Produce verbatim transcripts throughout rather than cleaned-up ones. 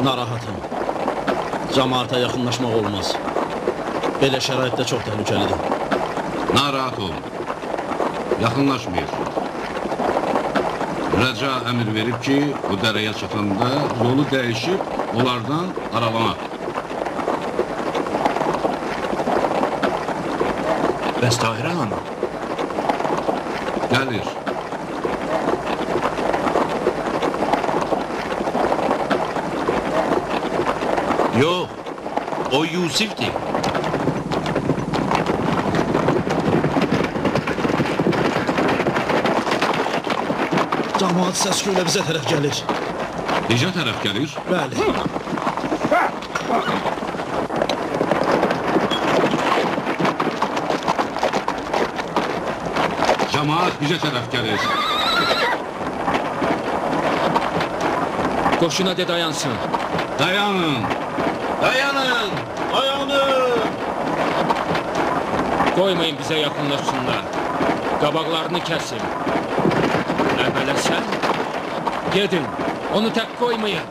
Narahatım. Cemaata yaxınlaşmaq olmaz. Belə şəraitdə çox təhlükəlidir. Narahat ol. Yaxınlaşmayır. Rəca əmir verib ki, bu dərəyə çatanda yolu dəyişib, onlardan aralamaq. Bəs Tahirə hanı? Gəlir. Yox, o Yusifdir. Camaat səsküylə bizə tərəf gəlir. Necə tərəf gəlir? Bəli. Camaat bizə tərəf gəlir. Qoşuna de dayansın. Dayanın! Dayanın! Dayanın! Qoymayın bizə yaxınlaşsınlar. Qabaqlarını kəsin. Əvvələ sən, gedin, onu tək qoymayın.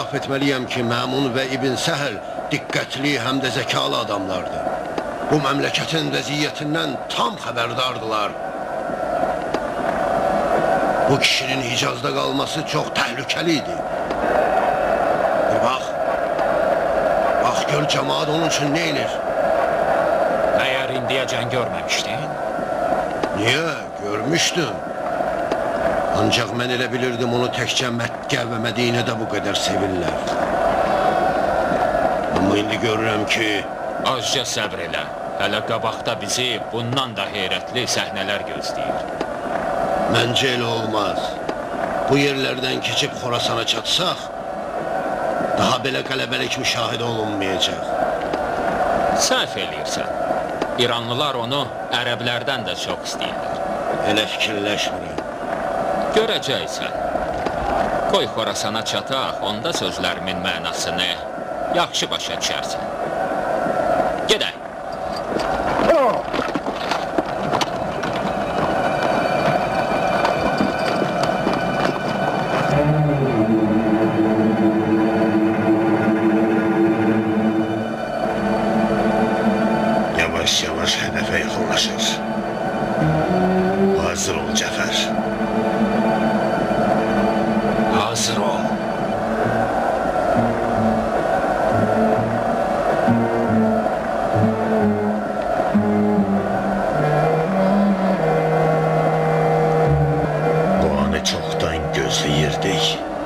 etiraf etməliyəm ki, Məmun və İbn Səhl diqqətli, həm də zəkalı adamlardır. Bu məmləkətin vəziyyətindən tam xəbərdardılar. Bu kişinin Hicazda qalması çox təhlükəli idi. Bir bax, bax gör cəmaat onun üçün nə edir? Məyər indiyəcən görməmişdin? Niyə? Görmüşdüm. Ancaq mən elə bilirdim onu təkcə Məkkə və Mədinədə bu qədər sevirlər. Amma indi görürəm ki... Azca səbr elə. Hələ qabaqda bizi bundan da heyrətli səhnələr gözləyir. Məncə elə olmaz. Bu yerlərdən keçib Xorasana çatsaq, daha belə qələbəlik müşahidə olunmayacaq. Səhv eləyirsən. İranlılar onu ərəblərdən də çox istəyirlər. Elə fikirləşmirəm. Görəcəksən. Qoy Xorasana çataq, onda sözlərimin mənasını yaxşı başa düşərsən. Gedək. Yavaş-yavaş hədəfə yaxınlaşır. Hazır ol, Cəfər. Hazır ol. Bu anı çoxdan gözləyirdik.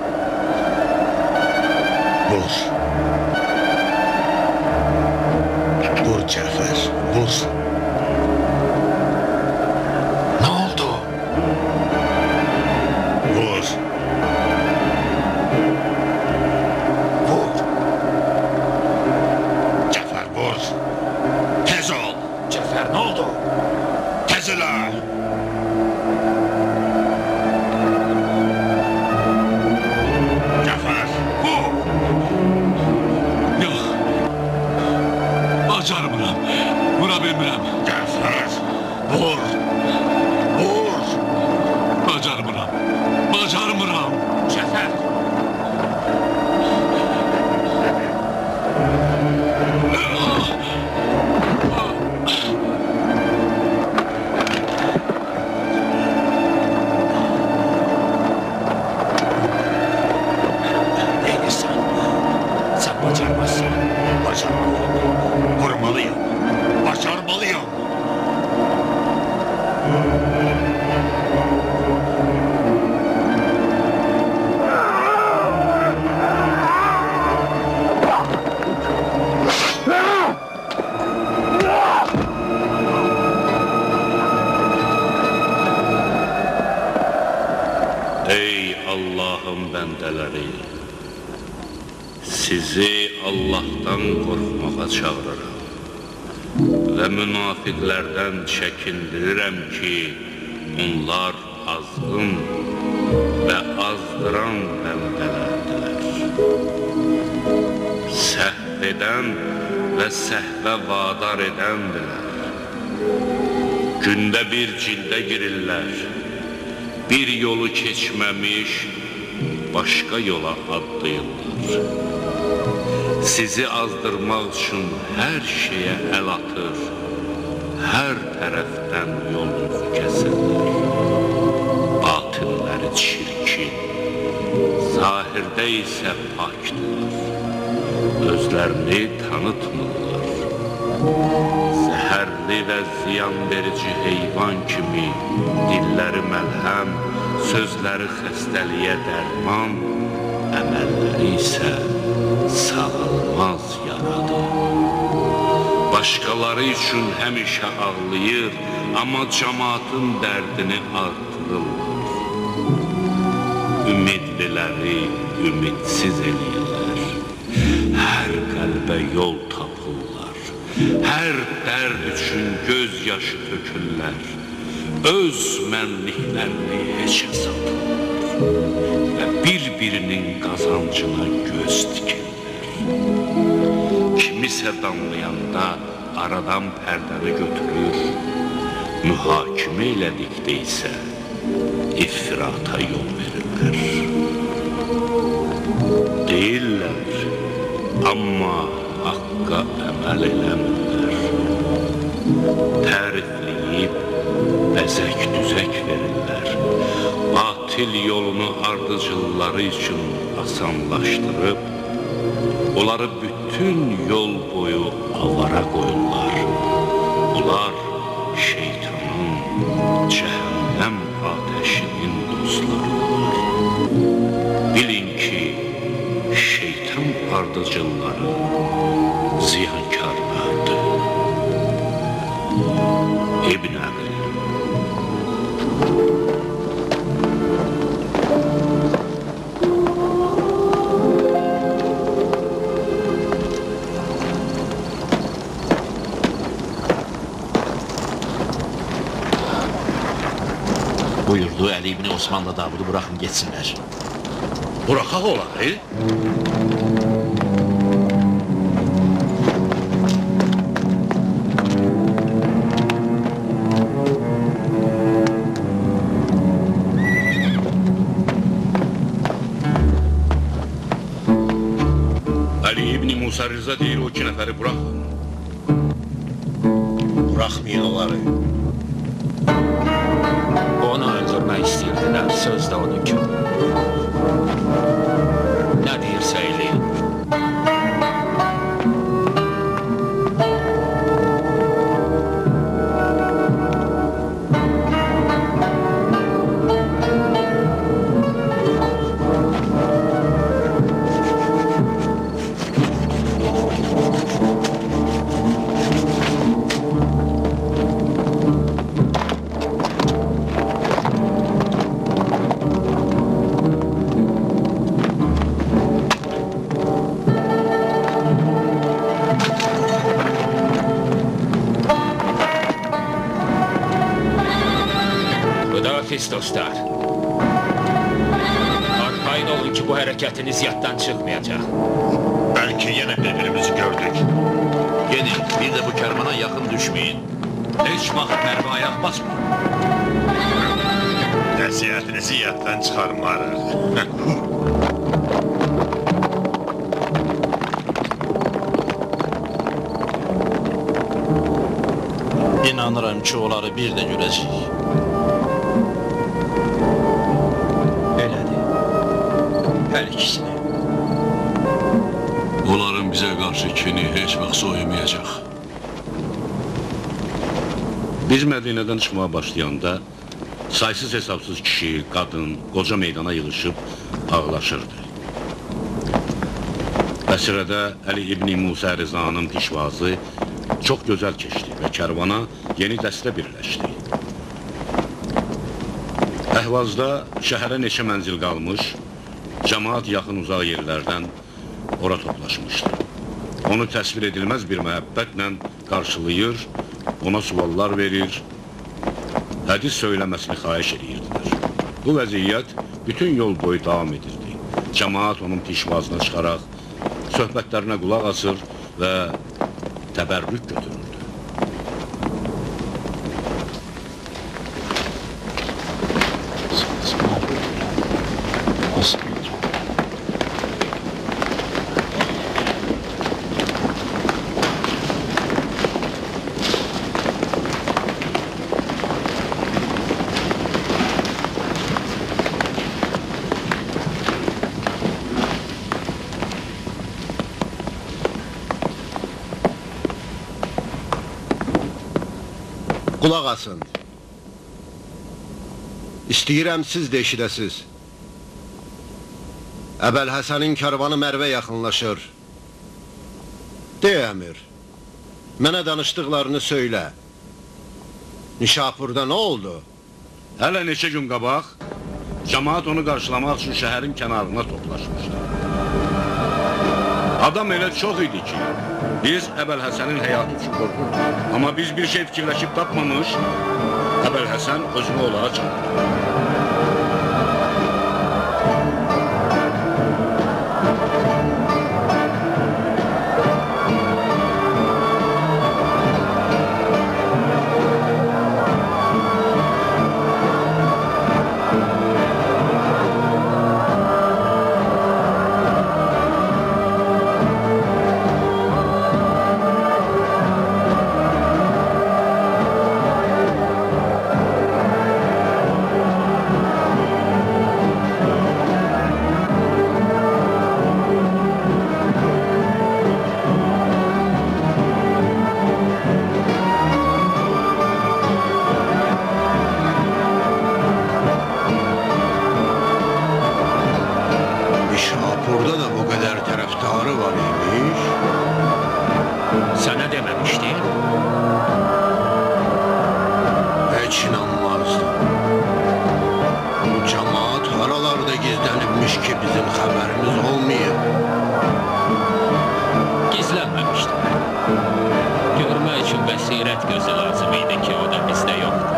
Vur. Vur, Cəfər, vur. Nə oldu? Vur. Vur. Cəfər, vur. Tez ol. Cəfər, nə oldu? Tez elə. Cəfər, vur. Yox. Bacarmıram. Vura bilmirəm. Cəfər, vur. Vur. Bacarmıram. Bacarmıram. Cəfər. Neyirsən? Sən bacarmazsın. Bacarmalıyım. Vurmalıyım. Bacarmalıyım. Ey Allah'ın bəndələri, sizi Allah'tan qorxmağa çağırırım və münafiqlərdən çəkindirirəm ki, onlar azğın və azdıran bəndələrdirlər. Səhv edən və səhvə vadar edəndirlər. Gündə bir cildə girirlər. Bir yolu keçməmiş, başqa yola addayırlar. Sizi azdırmaq üçün hər şeyə əl atır, hər tərəfdən yolunuzu kəsirlər. Batinləri çirkin, zahirdə isə pakdırlar. Özlərini tanıtmırlar. Zəhərli və ziyan verici heyvan kimi dilləri məlhəm, sözləri xəstəliyə dərman, əməlləri isə sağalmaz yaradır. Başqaları üçün həmişə ağlayır, amma cəmaatın dərdini artırırlar. Ümidliləri ümidsiz eləyirlər. Hər qəlbə yol tapırlar. Hər dərd üçün göz yaşı tökürlər. Öz mənliklərini heçə satırlar və bir-birinin qazancına göz dikirlər. Kimisə damlayanda aradan pərdəni götürür, mühakimə elədikdə isə iftirata yol verirlər. Deyirlər, amma haqqa əməl eləmirlər. Tərifləyib, bəzək-düzək verirlər. Batil yolunu ardıcılları üçün asanlaşdırıb, onları bütün yol boyu avara qoyurlar. Bunlar şeytanın, cəhənnəm ateşinin dostlarıdır. Bilin ki, şeytan ardıcılları ziyankarlardır. İbn Əqil. Buyurdu, Əli ibn Osman'la Davudu bırakın geçsinler. Buraxaq olar, e? Ali ibn Musa Rıza deyir, o iki nəfəri buraxın. Bırakmayın onları. Onu öldürmək istəyirdilər, söz də onunki. Nə deyirsə eləyin. Pis dostlar. Arxayın olun ki, bu hərəkətiniz yaddan çıxmayacaq. Belki yine birbirimizi gördük. Gedin, bir de bu kervana yakın düşmeyin. Heç vaxt mərvi ayaq basmır. Nəsihətinizi yaddan çıxarmarıq. İnanırım ki, onları bir de görəcəyik. Hər ikisini. Onların bizə qarşı kini heç vaxt soyumayacaq. Biz Mədinədən çıxmağa başlayanda saysız hesabsız kişi, qadın, qoca meydana yığışıb ağlaşırdı. Bəsirədə Əli ibn Musa Rızanın pişvazı çox gözəl keçdi və kərvana yeni dəstə birləşdi. Əhvazda şəhərə neçə mənzil qalmış, cəmaat yaxın uzaq yerlərdən ora toplaşmışdı. Onu təsvir edilməz bir məhəbbətlə qarşılayır, ona suallar verir, hədis söyləməsini xahiş edirdilər. Bu vəziyyət bütün yol boyu davam edirdi. Cəmaat onun pişvazına çıxaraq, söhbətlərinə qulaq asır və təbərrük götürürdü. Qulaq asın. İstəyirəm siz də eşidəsiz. Əbəl Həsənin kərvanı Mərvə yaxınlaşır. Dey əmir, mənə danışdıqlarını söylə. Nişapurda nə oldu? Hələ neçə gün qabaq, cəmaat onu qarşılamaq üçün şəhərin kənarına toplaşmışdı. Adam elə çox idi ki, biz Əbəl Həsənin həyatı üçün qorxurduq. Amma biz bir şey fikirləşib tapmamış, Əbəl Həsən özünü olağa çağırdı. Dövlət gözü lazım idi ki, o da bizdə yoxdur.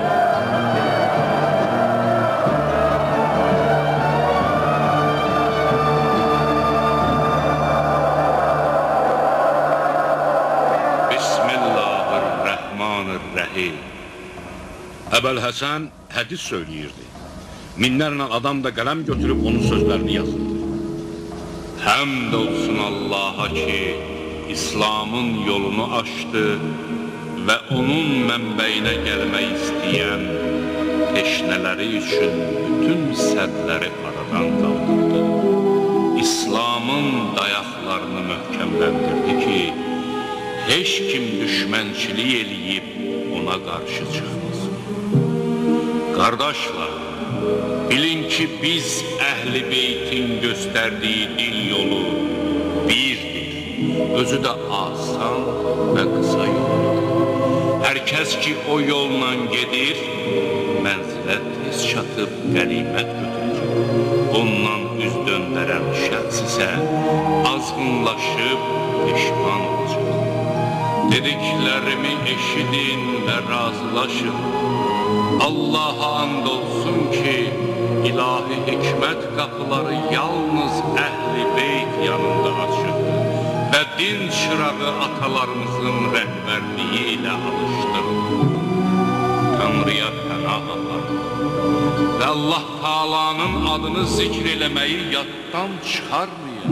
Bismillahirrahmanirrahim. Əbəlhəsən hədis söyləyirdi. Minlərlə adam da qələm götürüb onun sözlərini yazırdı. Həmd olsun Allaha ki, İslamın yolunu açdı və onun mənbəyinə gəlmək istəyən teşnələri üçün bütün sədləri aradan qaldırdı. İslamın dayaqlarını möhkəmləndirdi ki, heç kim düşmənçilik eləyib ona qarşı çıxmasın. Qardaşlar, bilin ki, biz Əhl-i Beytin göstərdiyi din yolu birdir. Özü də asan və qısa yoldur. Hər kəs ki, o yolla gedir, mənzilə tez çatıb qənimət götürür. Ondan üz döndərən şəxs isə azğınlaşıb peşman olacaq. Dediklərimi eşidin və razılaşın. Allaha and olsun ki, ilahi hikmət qapıları yalnız Əhl-i Beyt yanında açıqdır və din çırağı atalarımızın rəhbərliyi ilə alışdırılır. Tanrıya pənah aparın və Allah Taala'nın adını zikr eləməyi yaddan çıxarmayın.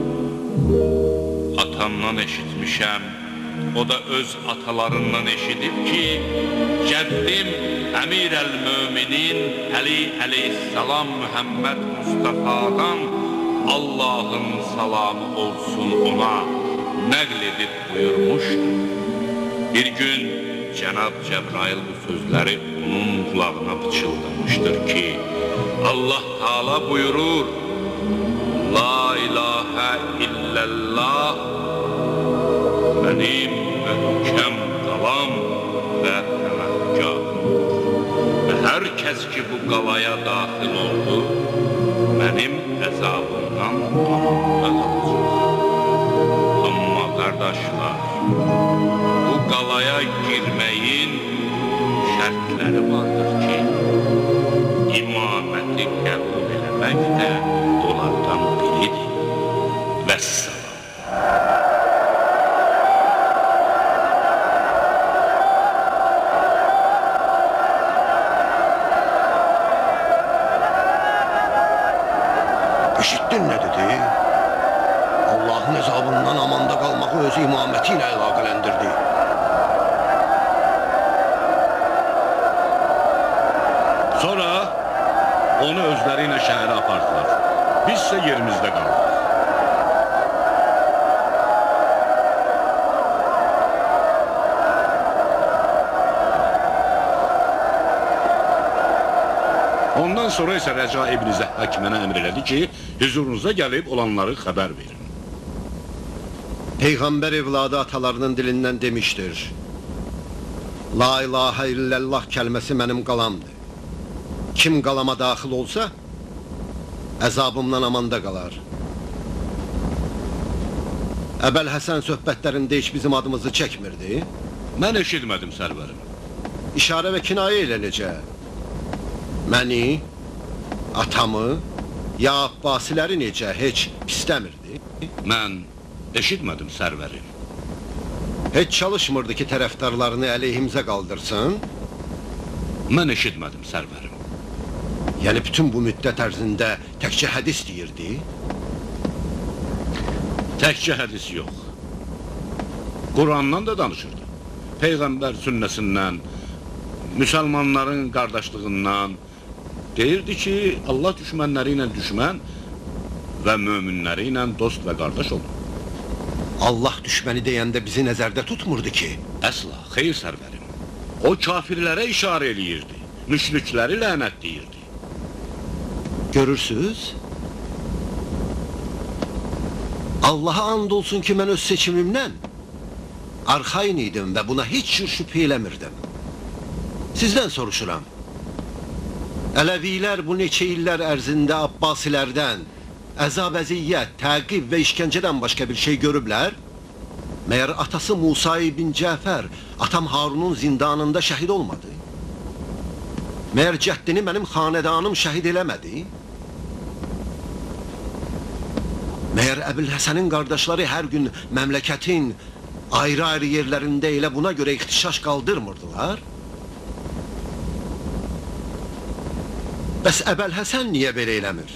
Atamdan eşitmişəm, o da öz atalarından eşidib ki, cəddim Əmir əl-Möminin Əli əleyhissalam Muhammed Mustafa'dan Allahın salamı olsun ona nəql edib buyurmuşdur. Bir gün Cənab Cəbrail bu sözləri onun qulağına pıçıldamışdır ki, Allah Taala buyurur, La ilahə illəllah, mənim möhkəm qalam və təvəkküm. Və hər kəs ki, bu qalaya daxil oldu, mənim əzabımdan amanda qalacaq. Amma qardaşlar, bu qalaya girməyin şərtləri vardır ki, imaməti qəbul eləmək də onlardan biridir. Vəssalam. Eşitdin nə dedi? Allahın əzabından amanda qalmağı öz imaməti ilə əlaqələndirdi. Sonra onu özləri ilə şəhərə apardılar. Biz isə yerimizdə qaldıq. Ondan sonra isə Rəca İbn Zəhhak mənə əmr elədi ki, huzurunuza gəlib olanları xəbər verin. Peyğəmbər evladı atalarının dilindən demişdir. La ilahə illəllah kəlməsi mənim qalamdır. Kim qalama daxil olsa, əzabımdan amanda qalar. Əbəlhəsən söhbətlərində heç bizim adımızı çəkmirdi. Mən eşitmədim sərvərim. İşarə və kinayə ilə necə? Məni, atamı, ya Abbasiləri necə heç pisləmirdi? Mən eşitmədim sərvərim. Heç çalışmırdı ki, tərəfdarlarını əleyhimizə qaldırsın? Mən eşitmədim sərvərim. Yəni bütün bu müddət ərzində təkcə hədis deyirdi? Təkcə hədis yox. Qurandan da danışırdı. Peyğəmbər sünnəsindən, müsəlmanların qardaşlığından deyirdi ki, Allah düşmənləri ilə düşmən və möminləri ilə dost və qardaş olur. Allah düşməni deyəndə bizi nəzərdə tutmurdu ki. Əsla, xeyr sərvərim. O kafirlərə işarə eləyirdi, müşrikləri lənət deyirdi. Görürsünüz? Allaha and olsun ki, mən öz seçimimdən arxain idim və buna heç cür şübhə eləmirdim. Sizdən soruşuram. Ələvilər bu neçə illər ərzində Abbasilərdən əzab, əziyyət, təqib və işgəncədən başqa bir şey görüblər? Məyər atası Musa ibn Cəfər atam Harunun zindanında şəhid olmadı? Məyər cəddini mənim xanedanım şəhid eləmədi? Məyər Əbülhəsənin qardaşları hər gün məmləkətin ayrı-ayrı yerlərində elə buna görə ixtişaş qaldırmırdılar? Bəs Əbülhəsən niyə belə eləmir?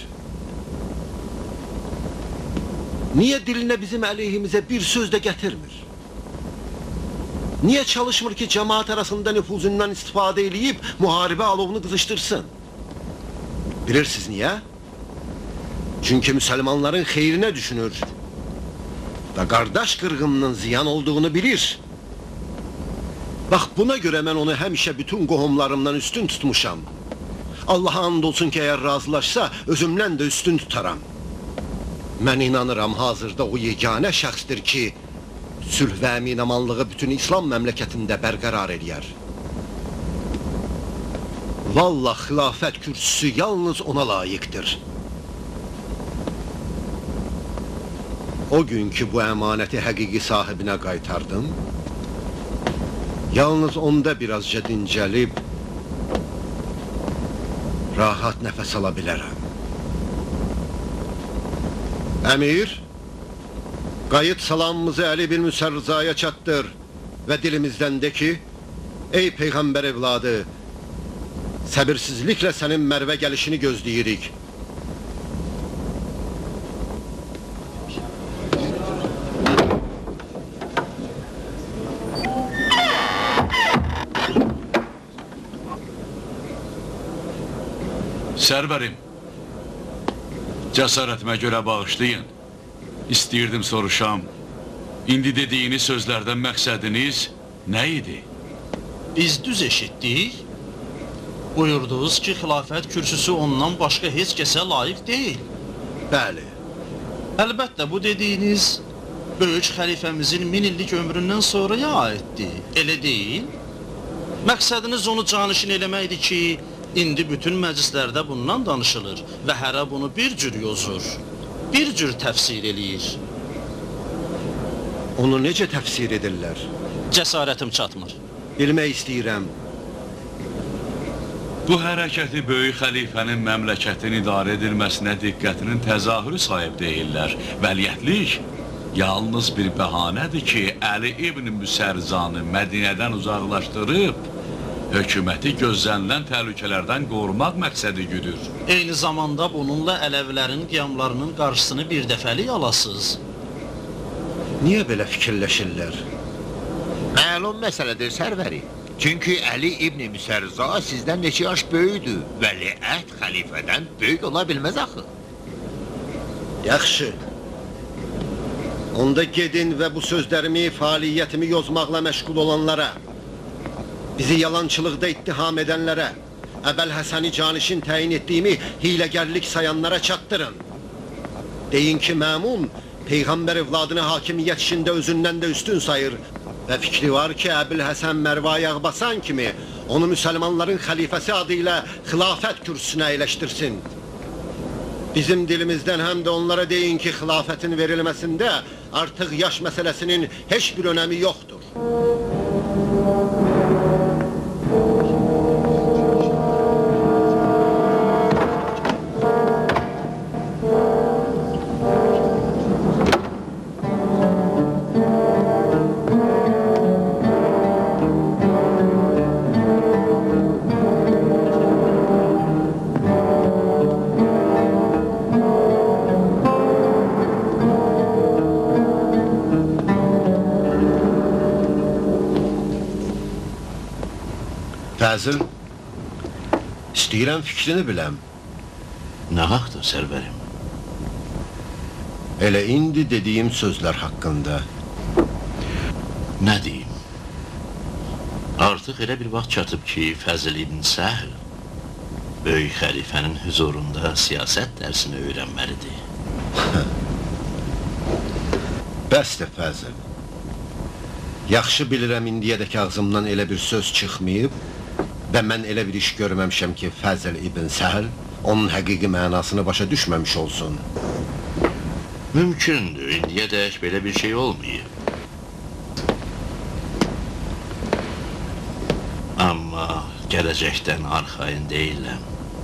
Niyə dilinə bizim əleyhimizə bir söz də gətirmir? Niyə çalışmır ki, cəmaat arasında nüfuzundan istifadə eləyib müharibə alovunu qızışdırsın? Bilirsiniz niyə? Çünki müsəlmanların xeyrinə düşünür və qardaş qırğınının ziyan olduğunu bilir. Bax, buna görə mən onu həmişə bütün qohumlarımdan üstün tutmuşam. Allaha and olsun ki, əgər razılaşsa, özümdən də üstün tutaram. Mən inanıram, hazırda o yeganə şəxsdir ki, sülh və əminamanlığı bütün İslam məmləkətində bərqərar eləyər. Vallah, xilafət kürsüsü yalnız ona layiqdir. O gün ki, bu əmanəti həqiqi sahibinə qaytardım, yalnız onda birazca dincəlib, rahat nəfəs ala bilərəm. Əmir, qayıt salamımızı Əli bin Müsərrizaya çatdır və dilimizdən de ki, ey Peyğəmbər evladı, səbirsizliklə sənin Mərvə gəlişini gözləyirik. Sərbərim, cəsarətimə görə bağışlayın. İstəyirdim soruşam, indi dediyiniz sözlərdən məqsədiniz nə idi? Biz düz eşitdik. Buyurdunuz ki, xilafət kürsüsü ondan başqa heç kəsə layiq deyil. Bəli. Əlbəttə, bu dediyiniz böyük xəlifəmizin min illik ömründən sonraya aiddir. Elə deyil? Məqsədiniz onu canişin eləməkdir ki, indi bütün məclislərdə bundan danışılır və hərə bunu bir cür yozur, bir cür təfsir eləyir. Onu necə təfsir edirlər? Cəsarətim çatmır. Bilmək istəyirəm. Bu hərəkəti böyük xəlifənin məmləkətin idarə edilməsinə diqqətinin təzahürü sahib deyirlər. Vəliyyətlik yalnız bir bəhanədir ki, Əli ibn Müsərzanı Mədinədən uzaqlaşdırıb, hökuməti gözlənilən təhlükələrdən qorumaq məqsədi güdür. Eyni zamanda bununla Ələvilərin qiyamlarının qarşısını bir dəfəlik alasız. Niyə belə fikirləşirlər? Məlum məsələdir, sərvəri. Çünki Əli ibn Müsərza sizdən neçə yaş böyüdür. Vəliəhd xəlifədən böyük ola bilməz axı. Yaxşı. Onda gedin və bu sözlərimi, fəaliyyətimi yozmaqla məşğul olanlara, bizi yalançılıqda ittiham edənlərə, Əbəlhəsəni canişin təyin etdiyimi hiləgərlik sayanlara çatdırın. Deyin ki, Məmun Peyğəmbər evladını hakimiyyət işində özündən də üstün sayır və fikri var ki, Əbülhəsən Mərvə ayaq basan kimi onu müsəlmanların xəlifəsi adı ilə xilafət kürsüsünə əyləşdirsin. Bizim dilimizdən həm də onlara deyin ki, xilafətin verilməsində artıq yaş məsələsinin heç bir önəmi yoxdur. Fəzil, istəyirəm fikrini biləm. Nə haqdır, sərvərim? Elə indi dediyim sözlər haqqında. Nə deyim? Artıq elə bir vaxt çatıb ki, Fəzil ibn Səhl böyük xəlifənin huzurunda siyasət dərsini öyrənməlidir. Bəsdir, Fəzil. Yaxşı bilirəm, indiyədək ağzımdan elə bir söz çıxmayıb və mən elə bir iş görməmişəm ki, Fəzil ibn Səhl onun həqiqi mənasını başa düşməmiş olsun. Mümkündür, indiyədək belə bir şey olmayıb. Amma gələcəkdən arxayın deyiləm.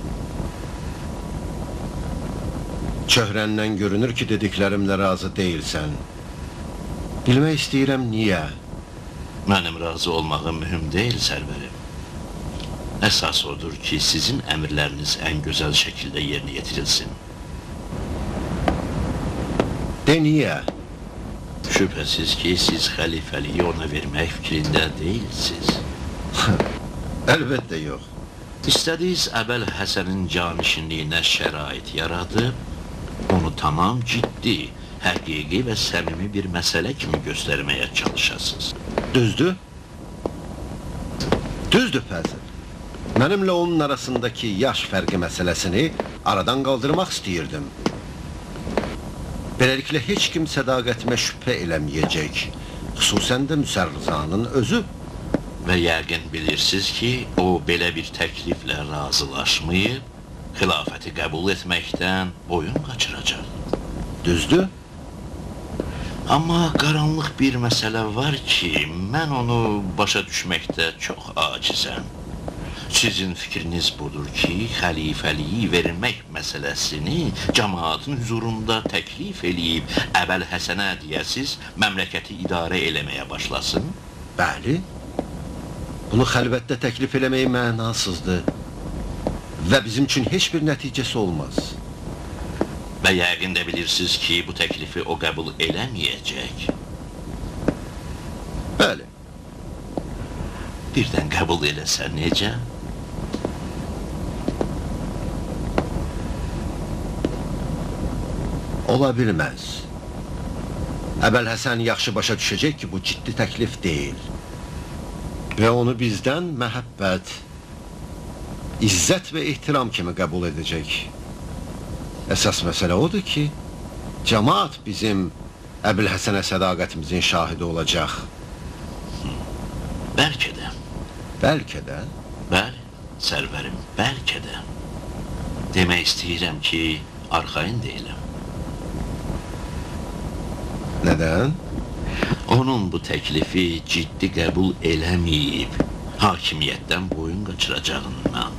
Çöhrəndən görünür ki, dediklərimlə razı deyilsən. Bilmək istəyirəm, niyə? Mənim razı olmağım mühüm deyil, sərvərim. Əsas odur ki, sizin əmrləriniz ən gözəl şəkildə yerinə yetirilsin. De, niyə? Şübhəsiz ki, siz xəlifəliyi ona vermək fikrində deyilsiniz. Əlbəttə yox. İstədiniz Əbəl Həsənin canişinliyinə şərait yaradıb, onu tamam ciddi, həqiqi və səmimi bir məsələ kimi göstərməyə çalışasınız. Düzdür? Düzdür, Fəzil. Mənimlə onun arasındakı yaş fərqi məsələsini aradan qaldırmaq istəyirdim. Beləliklə, heç kim sədaqətimə şübhə eləməyəcək. Xüsusən də Müsərrizanın özü. Və yəqin bilirsiniz ki, o belə bir təkliflə razılaşmayıb, xilafəti qəbul etməkdən boyun qaçıracaq. Düzdür? Amma qaranlıq bir məsələ var ki, mən onu başa düşməkdə çox acizəm. Sizin fikriniz budur ki, xəlifəliyi vermək məsələsini cəmaatın huzurunda təklif eləyib, Əbəl Həsənə deyəsiz, məmləkəti idarə eləməyə başlasın? Bəli. Bunu xəlvətdə təklif eləmək mənasızdır və bizim üçün heç bir nəticəsi olmaz. Və yəqin də bilirsiniz ki, bu təklifi o qəbul eləməyəcək. Bəli. Birdən qəbul eləsə necə? Ola bilməz. Əbəl Həsən yaxşı başa düşəcək ki, bu ciddi təklif deyil. Və onu bizdən məhəbbət, izzət və ehtiram kimi qəbul edəcək. Əsas məsələ odur ki, cəmaat bizim Əbəl Həsənə sədaqətimizin şahidi olacaq. Bəlkə də. Bəlkə də? Bəli, sərvərim, bəlkə də. Demək istəyirəm ki, arxayın deyiləm. Nədən? Onun bu təklifi ciddi qəbul eləməyib, hakimiyyətdən boyun qaçıracağından.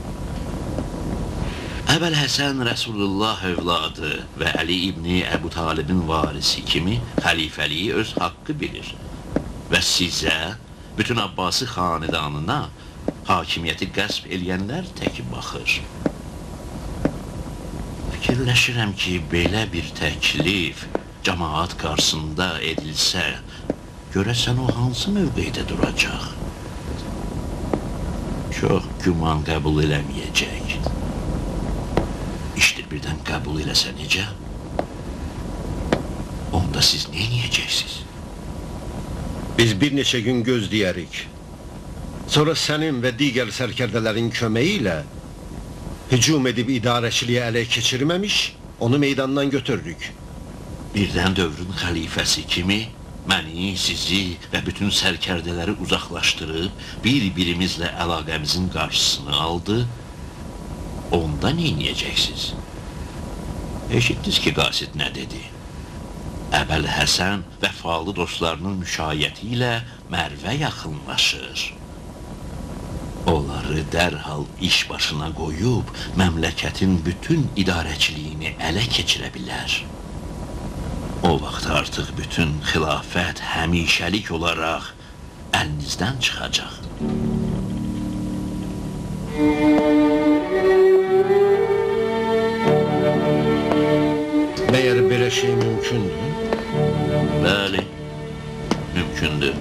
Əbəl Həsən Rəsulullah övladı və Əli İbni Əbu Talibin varisi kimi xəlifəliyi öz haqqı bilir və sizə, bütün Abbasi xanedanına hakimiyyəti qəsb eləyənlər tək baxır. Fikirləşirəm ki, belə bir təklif cəmaat qarşısında edilsə, görəsən o hansı mövqeydə duracaq? Çox güman qəbul eləməyəcək. İşdir birdən qəbul eləsə necə? Onda siz nə edəcəksiniz? Biz bir neçə gün gözləyərik. Sonra sənin və digər sərkərdələrin köməyi ilə hücum edib idarəçiliyə ələ keçirməmiş, onu meydandan götürürük. Birdən dövrün xəlifəsi kimi məni, sizi və bütün sərkərdələri uzaqlaşdırıb bir-birimizlə əlaqəmizin qarşısını aldı. Onda nə edəcəksiniz? Eşitdiniz ki, qasid nə dedi? Əbəl Həsən vəfalı dostlarının müşayiəti ilə Mərvə yaxınlaşır. Onları dərhal iş başına qoyub məmləkətin bütün idarəçiliyini ələ keçirə bilər. O vaxt artıq bütün xilafət həmişəlik olaraq əlinizdən çıxacaq. Məyər belə şey mümkündür? Bəli, mümkündür.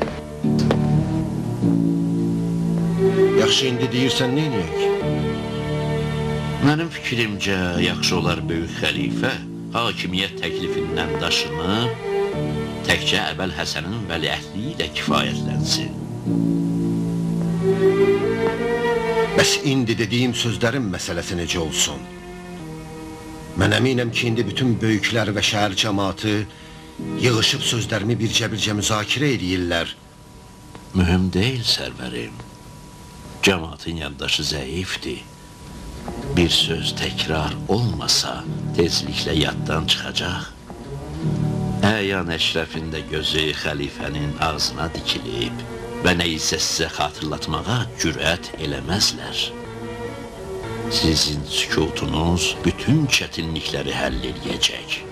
Yaxşı, indi deyirsən, nə edək? Mənim fikrimcə, yaxşı olar böyük xəlifə hakimiyyət təklifindən daşınıb, təkcə Əbəl Həsənin vəliəhtliyi ilə kifayətlənsin. Bəs indi dediyim sözlərin məsələsi necə olsun? Mən əminəm ki, indi bütün böyüklər və şəhər cəmatı yığışıb sözlərimi bircə-bircə müzakirə edirlər. Mühüm deyil, sərvərim. Cəmatın yaddaşı zəifdir. Bir söz təkrar olmasa, tezliklə yaddan çıxacaq. Əyan Əşrəfin də gözü xəlifənin ağzına dikilib. və nə isə sizə xatırlatmağa cürət eləməzlər. Sizin sükutunuz bütün çətinlikləri həll edəcək.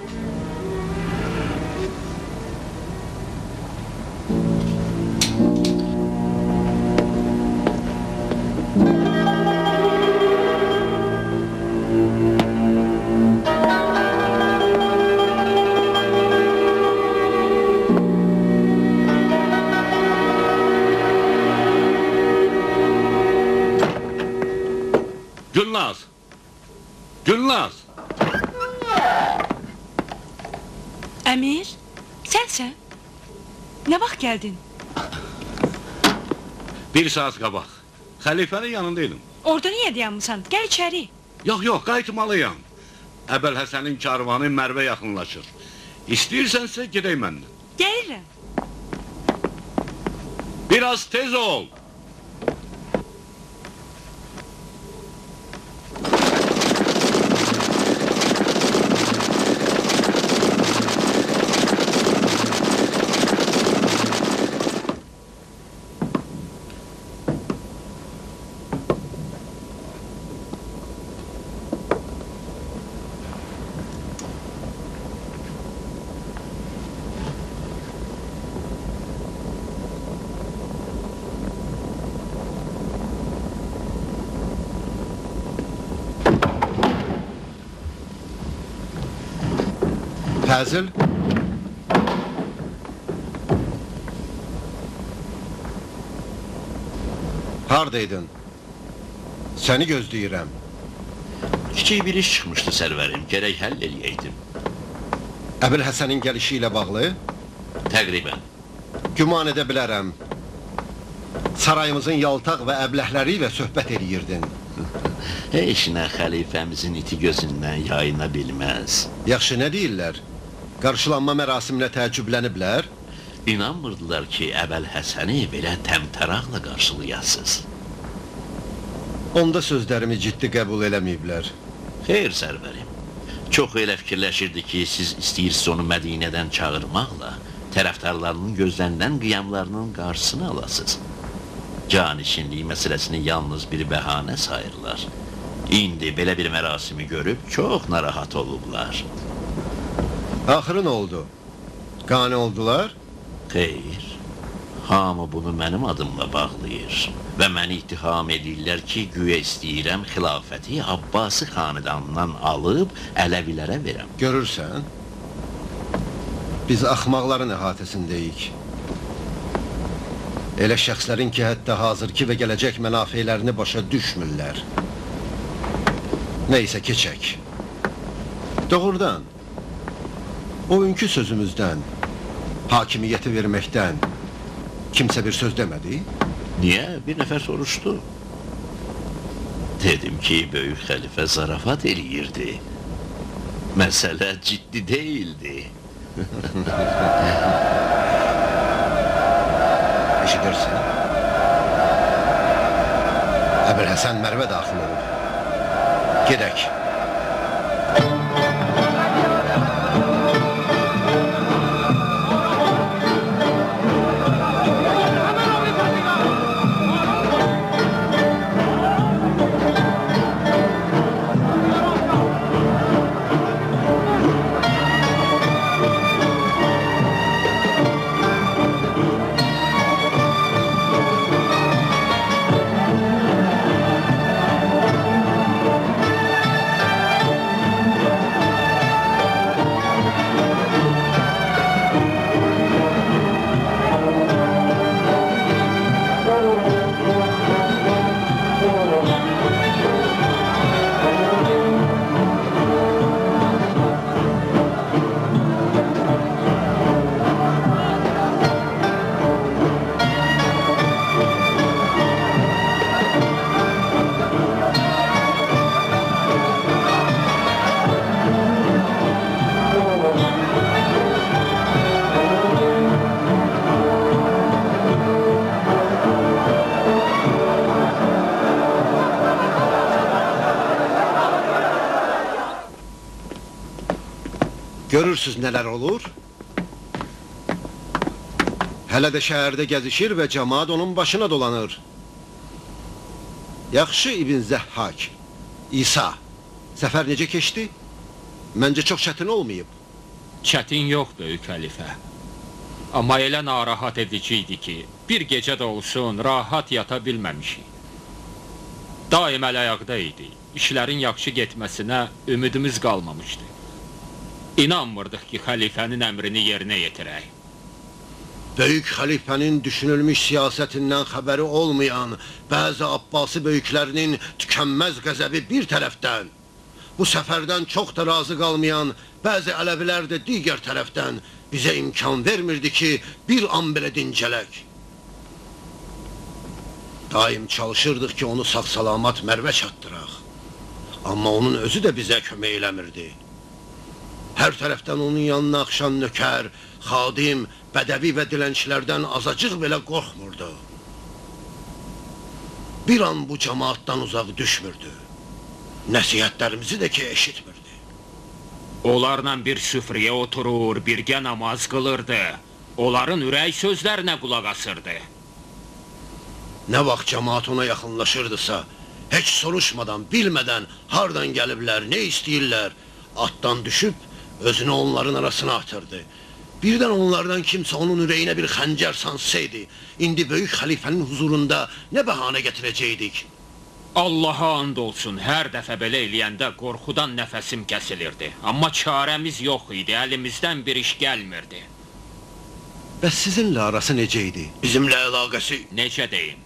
Gülnaz! Gülnaz! Əmir, sənsən? Nə vaxt gəldin? Bir saat qabaq. Xəlifənin yanındaydım. Orada niyə dayanmısan? Gəl içəri. Yox, yox, qayıtmalıyam. Əbəl Həsənin karvanı Mərvə yaxınlaşır. İstəyirsənsə gedək məndən. Gəlirəm. Biraz tez ol. Fəzil? Hardaydın? Səni gözləyirəm. Kiçik bir iş çıxmışdı sərvərim, gərək həll eləyəydim. Əbil Həsənin gəlişi ilə bağlı? Təqribən. Güman edə bilərəm. Sarayımızın yaltaq və əbləhləri ilə söhbət eləyirdin. Heç nə xəlifəmizin iti gözündən yayına bilməz. Yaxşı, nə deyirlər? Qarşılanma mərasiminə təəccübləniblər? İnanmırdılar ki, Əbəl Həsəni belə təmtəraqla qarşılayasınız. Onda sözlərimi ciddi qəbul eləməyiblər. Xeyr, sərvərim. Çox elə fikirləşirdi ki, siz istəyirsiniz onu Mədinədən çağırmaqla tərəfdarlarının gözlənilən qiyamlarının qarşısını alasınız. Canişinlik məsələsini yalnız bir bəhanə sayırlar. İndi belə bir mərasimi görüb çox narahat olublar. Axırı nə oldu? Qane oldular? Xeyr. Hamı bunu mənim adımla bağlayır və məni ittiham edirlər ki, güya istəyirəm xilafəti Abbasi xanedanından alıb Ələvilərə verəm. Görürsən? Biz axmaqların əhatəsindəyik. Elə şəxslərin ki, hətta hazırki və gələcək mənafeylərini başa düşmürlər. Neysə, keçək. Doğrudan, oyunki sözümüzdən, hakimiyyəti verməkdən kimsə bir söz demədi? Niyə? Bir nəfər soruşdu. Dedim ki, böyük xəlifə zarafat eləyirdi. Məsələ ciddi deyildi. Eşidirsən? Əbil Həsən Mərvə daxil olub. Gedək. Görürsünüz nələr olur? Hələ də şəhərdə gəzişir və cəmaat onun başına dolanır. Yaxşı İbn Zəhhak, İsa, səfər necə keçdi? Məncə çox çətin olmayıb. Çətin yox, böyük xəlifə. Amma elə narahat edici idi ki, bir gecə də olsun rahat yata bilməmişik. Daim əl-ayaqda idi. İşlərin yaxşı getməsinə ümidimiz qalmamışdı. İnanmırdıq ki, xəlifənin əmrini yerinə yetirək. Böyük xəlifənin düşünülmüş siyasətindən xəbəri olmayan bəzi Abbasi böyüklərinin tükənməz qəzəbi bir tərəfdən, bu səfərdən çox da razı qalmayan bəzi Ələvilər də digər tərəfdən bizə imkan vermirdi ki, bir an belə dincələk. Daim çalışırdıq ki, onu sağ-salamat Mərvə çatdıraq. Amma onun özü də bizə kömək eləmirdi. Hər tərəfdən onun yanına axşan nökər, xadim, bədəvi və dilənçilərdən azacıq belə qorxmurdu. Bir an bu cəmaatdan uzaq düşmürdü. Nəsihətlərimizi də ki, eşitmirdi. Onlarla bir süfriyə oturur, birgə namaz qılırdı. Onların ürək sözlərinə qulaq asırdı. Nə vaxt cəmaat ona yaxınlaşırdısa, heç soruşmadan, bilmədən hardan gəliblər, nə istəyirlər, atdan düşüb özünü onların arasına atırdı. Birdən onlardan kimsə onun ürəyinə bir xəncər sansaydı, indi böyük xəlifənin huzurunda nə bəhanə gətirəcəkdik? Allaha and olsun, hər dəfə belə eləyəndə qorxudan nəfəsim kəsilirdi. Amma çarəmiz yox idi, əlimizdən bir iş gəlmirdi. Bəs sizinlə arası necə idi? Bizimlə əlaqəsi? Necə deyim?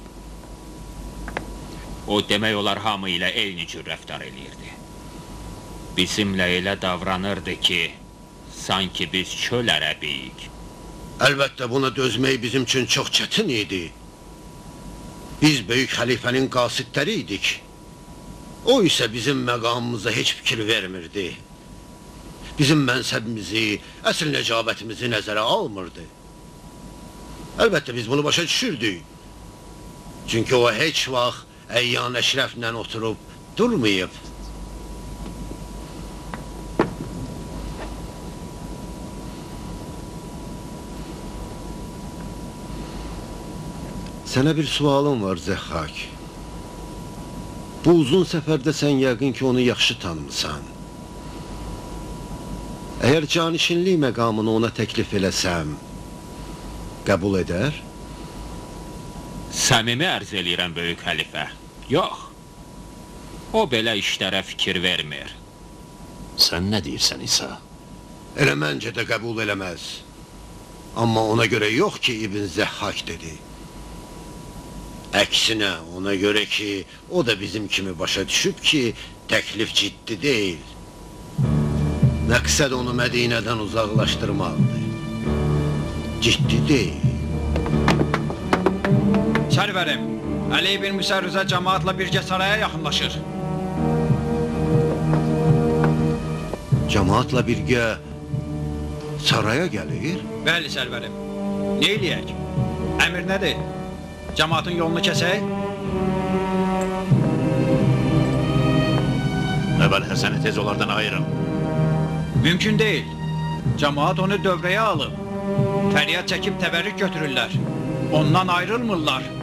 O demək olar hamı ilə eyni cür rəftar eləyirdi. Bizimlə elə davranırdı ki, sanki biz çöl ərəbiyik. Əlbəttə buna dözmək bizim üçün çox çətin idi. Biz böyük xəlifənin qasidləri idik. O isə bizim məqamımıza heç fikir vermirdi. Bizim mənsəbimizi, əsl necabətimizi nəzərə almırdı. Əlbəttə biz bunu başa düşürdük. Çünki o heç vaxt Əyyan Əşrəflə oturub durmayıb. Sənə bir sualım var Zəhhak. Bu uzun səfərdə sən yəqin ki onu yaxşı tanımısan. Əgər canişinlik məqamını ona təklif eləsəm, qəbul edər? Səmimi ərz eləyirəm, böyük xəlifə. Yox, o belə işlərə fikir vermir. Sən nə deyirsən İsa? Elə məncə də qəbul eləməz. Amma ona görə yox ki, İbn Zəhhak dedi. Əksinə, ona görə ki, o da bizim kimi başa düşüb ki, təklif ciddi deyil. Məqsəd onu Mədinədən uzaqlaşdırmaqdır. Ciddi deyil. Sərvərim, Əli ibn Müsərrizə cəmaatla birgə saraya yaxınlaşır. Cəmaatla birgə saraya gəlir? Bəli, sərvərim. Ne eləyək? Əmr nədir? Cəmaatın yolunu kəsək? Əvvəl Həsəni tez onlardan ayırın. Mümkün deyil. Cəmaat onu dövrəyə alıb. Fəryad çəkib təbərrük götürürlər. Ondan ayrılmırlar.